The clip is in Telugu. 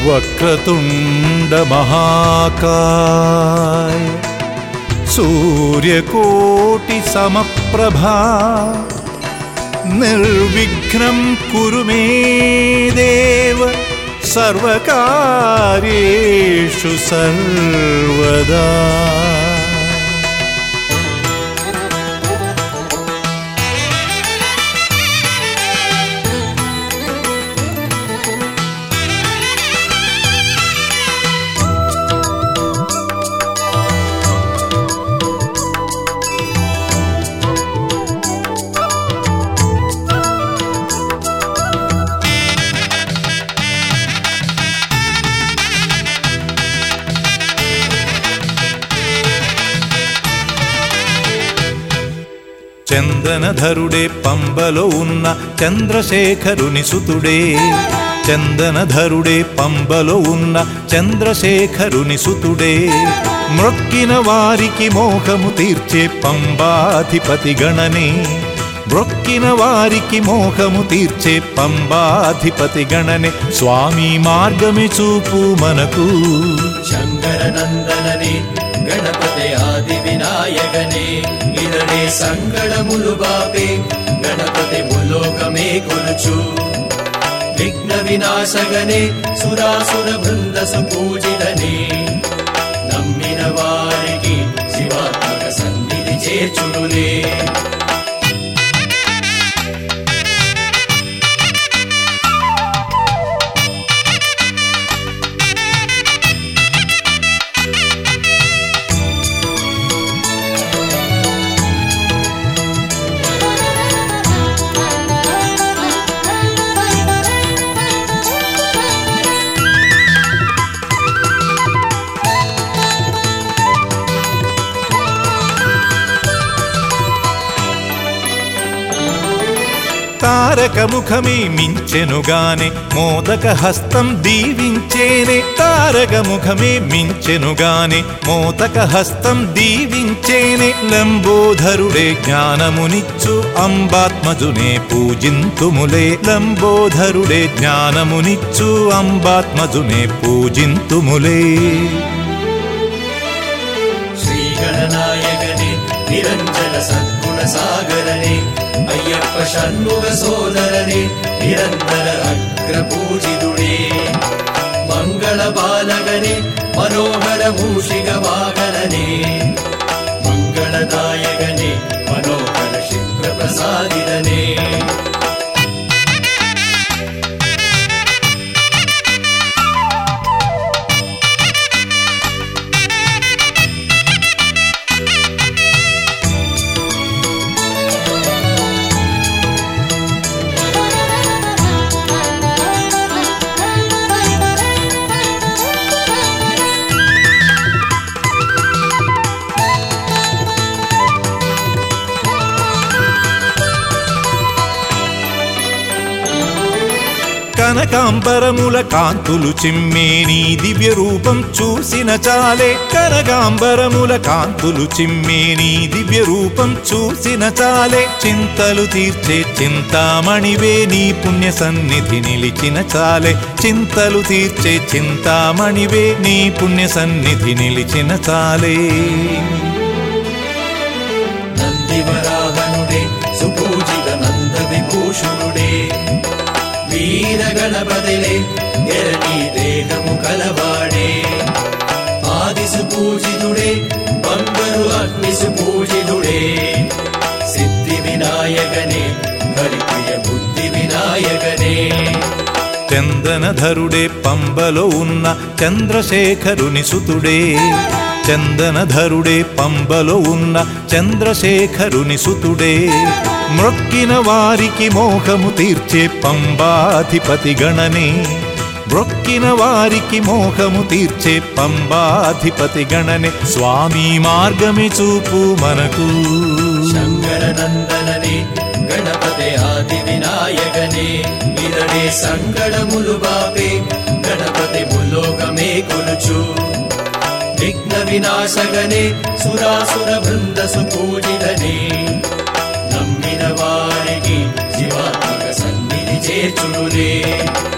వక్రతుండ మహాకాయ సూర్యకోటి సమప్రభా నిర్విఘ్నం కురు మే దేవ సర్వకార్యేషు సర్వదా. చందనధరుడే పంబలో ఉన్న చంద్రశేఖరుని సుతుడే. చందనధరుడే పంబలో ఉన్న చంద్రశేఖరుని సుతుడే. మ్రొక్కిన వారికి మోహము తీర్చే పంబాధిపతి గణనే. మ్రొక్కిన వారికి మోహము తీర్చే పంబాధిపతి గణనే. స్వామి మార్గమే చూపు మనకు శంకరనందననే గణపతి ఆది వినాయకనే. ఇదడే సంగళములు బాపే గణపతి ములోకమే కొలుచు. విఘ్న వినాశగనే సురాసుర బృందసు పూజితనే. నమ్మిన వారికి శివాత్మక సన్నిధి చేర్చునులే. తారక ముఖమే మించెనుగానే మోదక హస్తం దీవించేనే. తారక ముఖమే మించెనుగానే మోదక హస్తం దీవించేనే. లంబోధరుడే జ్ఞానమునిచ్చు అంబాత్మజునే పూజింతుములే. లంబోధరుడే జ్ఞానమునిచ్చు అంబాత్మజునే పూజింతుములే. శ్రీగణనాయకనే నిరంజన సద్గుణ సాగరనే. అయ్యప్ప షణ్ముగ సోదరనే నిరంతర అగ్ర పూజితుడే. మంగళ బాలగనే మనోహర మూషిక వాహననే. మంగళదాయకనే మనోహర శివ ప్రసాదిదనే. కనకాంబరముల కాంతులు చిమ్మే నీ దివ్య రూపం చూసిన చాలే. కనకాంబరముల కాంతులు చిమ్మే నీ దివ్య రూపం చూసిన చాలే. చింతలు తీర్చే చింతామణివే నీ పుణ్య సన్నిధి నిలిచిన చాలే. చింతలు తీర్చే చింతామణివే నీ పుణ్య సన్నిధి నిలిచిన చాలే. నందివరాహనుడే సుపూజిత నంద విభూషణుడే. వీర గణపతిలే ఎరని దేహము కలవాడే. ఆదిసు పూజితుడే బంగారు అగ్నిసు పూజితుడే. సిద్ధి వినాయకనే హరిప్రియ బుద్ధి వినాయకనే. చందనధరుడే పంబలో ఉన్న చంద్రశేఖరుని సుతుడే. చందనధరుడే పంబలో ఉన్న చంద్రశేఖరుని సుతుడే. మ్రొక్కిన వారికి మోహము తీర్చే పంబాధిపతి గణనే. మ్రొక్కిన వారికి మోహము తీర్చే పంబాధిపతి గణనే. స్వామి మార్గమే చూపు మనకు శంకరనందననే గణపతి ఆది వినాయకనే. ఇదడే సంగళములు బాపే గణపతి ములోకమే కొలుచు. విఘ్న వినాశగనే సురాసుర బృందసు పూజితనే. నమ్మిన వారికి శివాత్మక సన్నిధి చేర్చునులే.